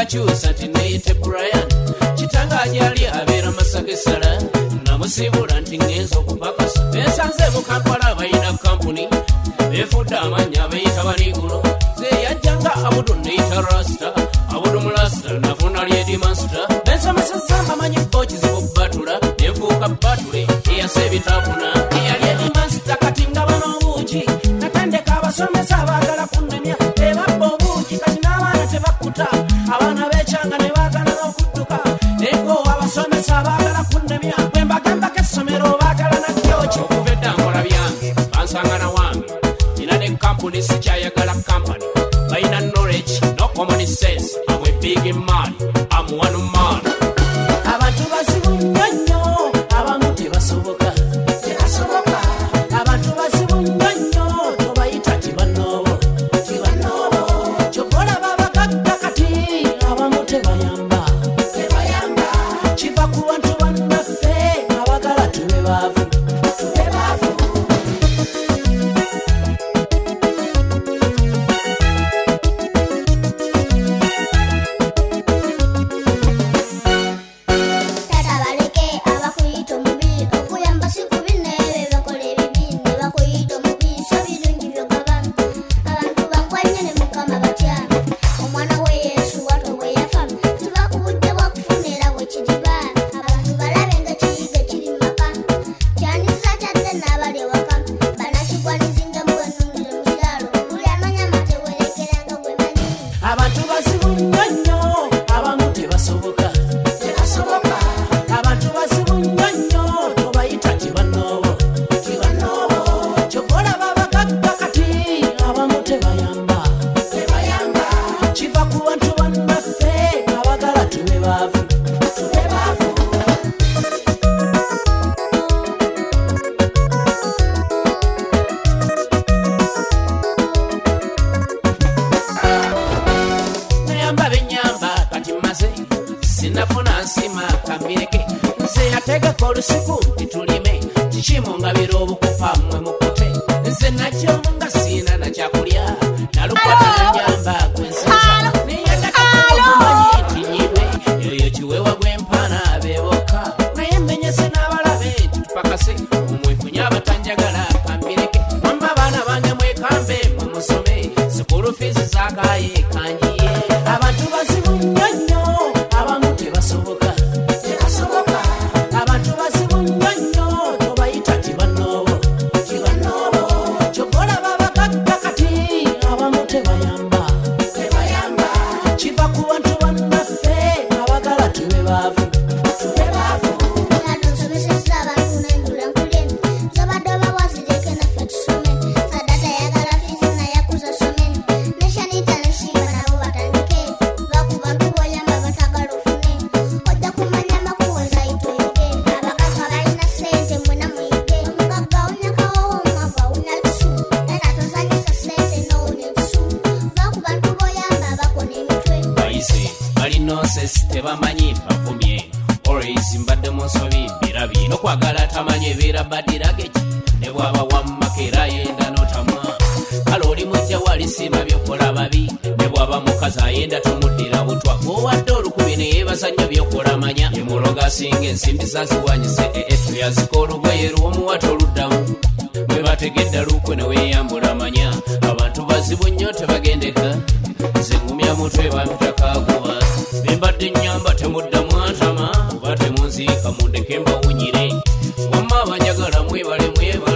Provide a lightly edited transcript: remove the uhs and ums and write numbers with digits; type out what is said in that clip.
nakyusa tineyite Brian kitanga ajali abeera Masakesala namusibula nti ngenza okupakasa ensanze mu Kampala balina kampuni befudde amanya beyita Banigulo zeyajjanga Abudu neyita Rasta Abudu Mulasta nafuna lyedi Master bensomeseza bamanyi bokizibu batula nenfuuka batule eyase ebitafuna eyalyedi Master kati nga bano obuugi natendeka abasomesa abaagala kunnemya ebabba obuugi kati n'abaana tebakuta abaana bekyanga ne baagala n'okudduka ego abasomesa abaagala kunnemya bwe mbagambako essomero baagala nakyoki okuva edda nkola byange bansangana wange ina ne kampuni sikyayagala kampani balina knowledge no common sense I'm a big man I'm one man abantu bazibu nnyo abamu tebasoboka abantu bazibu nnyo tobayita tibanobo kyokola babagagga kati abamu tebayamba kiva ku bantu bannaffe abagala tube baavu sinafuna nsima kamireke nze yategeka olusiku titulime kikimunga biro obukupa mmwe mukute nze nakyo nga sina nakyakulya nalukwata nanyamba gwensiza neyataka kumanyi ntinyirwe yoyo kiwewa gwempana beboka naye mmenyese n'abalabe titupakase omwefunya abatanjagala kamireke mwamba abaana bange mwekambe mwe musome sikulu fiizi zakaye kanjiye abantu bazibu nnyo abamu tebasoboka abantu bazibu nnyo tobayita tibanobo kyokola babagagga kati abamu tebayamba kiva ku bantu bannaffe abagala tube baavu tebamanyi bavumye always mbadde munsobi birabi nokwagala tamanye beera badirageki ne bwaba wammakera yenda notamwa kale oli mujja wali sima byokola babi ne bwaba mukazi ayenda tomuddira butwa owadde olukubi ne yeebazanya byokola manya emuloga singa ensimbi zaziwanyise tuyazika olugoye lw'omuwata oluddamu bwe bategedda lukwe ne weeyambula manya abantu bazibu nnyo tebagendeka nze ngumya mutwe bamitakaguba bembadde nnyamba temuddamu atama oba temunziika mundeke mbawunyire wamma abanjagala mwebale